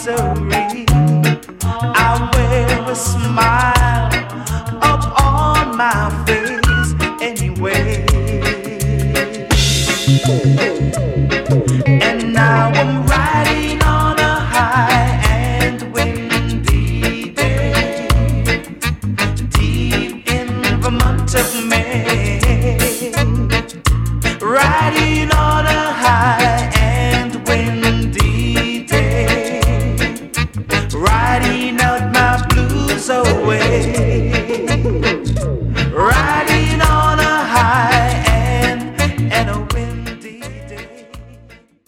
misery. I wear a smile up on my face anyway. And now I'm riding on a high and windy day, deep in the month of May. Riding on a high and windy day, riding out my blues away.